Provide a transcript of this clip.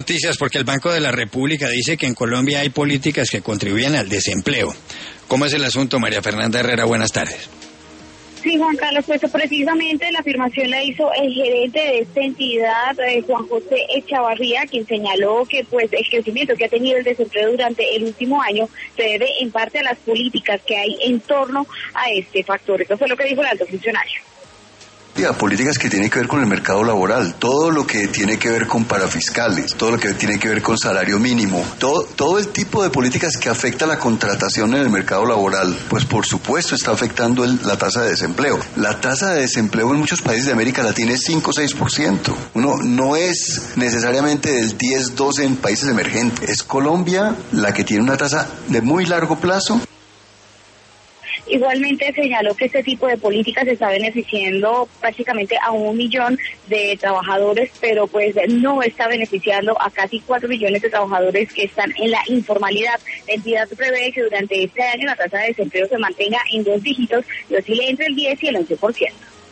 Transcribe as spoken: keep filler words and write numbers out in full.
Noticias porque el Banco de la República dice que en Colombia hay políticas que contribuyen al desempleo. ¿Cómo es el asunto, María Fernanda Herrera? Buenas tardes. Sí, Juan Carlos, pues precisamente la afirmación la hizo el gerente de esta entidad, eh, Juan José Echavarría, quien señaló que pues el crecimiento que ha tenido el desempleo durante el último año se debe en parte a las políticas que hay en torno a este factor. Eso fue lo que dijo el alto funcionario. Políticas que tienen que ver con el mercado laboral, todo lo que tiene que ver con parafiscales, todo lo que tiene que ver con salario mínimo, todo, todo el tipo de políticas que afecta la contratación en el mercado laboral, pues por supuesto está afectando el, la tasa de desempleo. La tasa de desempleo en muchos países de América Latina es cinco o seis por ciento. Uno no es necesariamente del diez, doce en países emergentes. Es Colombia la que tiene una tasa de muy largo plazo. Igualmente señaló que este tipo de políticas está beneficiando prácticamente a un millón de trabajadores, pero pues no está beneficiando a casi cuatro millones de trabajadores que están en la informalidad. La entidad prevé que durante este año la tasa de desempleo se mantenga en dos dígitos y oscile entre el diez y el once por ciento.